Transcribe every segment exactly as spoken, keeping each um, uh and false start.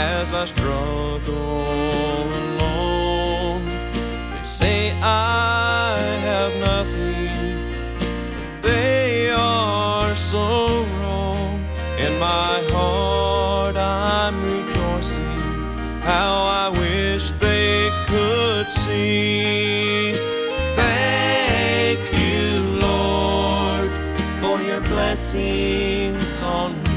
as I struggle alone. They say I have nothing, but they are so wrong. In my heart I'm rejoicing, how I wish they could see. Thank you, Lord, for your blessings on me.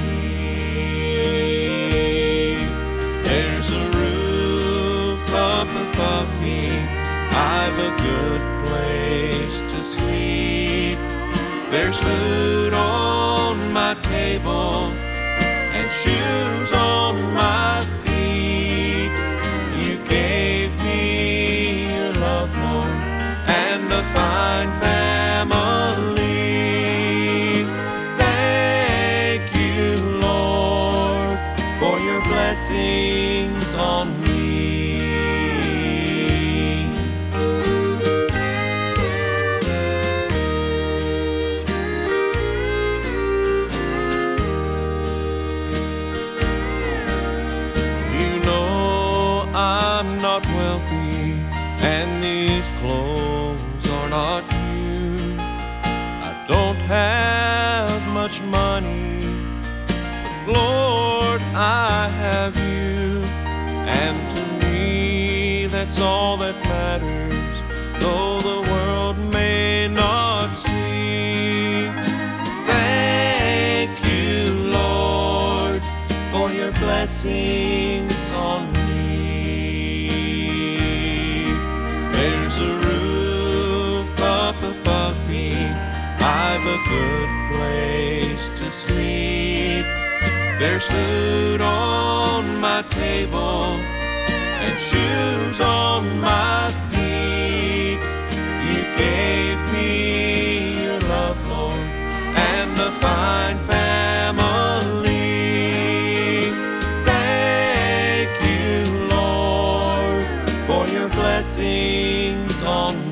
There's a roof up above me, I've a good place to sleep. There's food on my table and shoes on my feet. You gave me your love, Lord, and a fine family. Thank you, Lord, for your blessings on me. I'm not wealthy, and these clothes are not new. I don't have much money, but Lord, I have you. And to me, that's all that matters, though the world may not see. Thank you, Lord, for your blessings on me. There's a roof up above me, I've a good place to sleep. There's food on my table and shoes on my feet. You gave me your love, Lord, and a fine family. Thank you, Lord, for your blessings on me.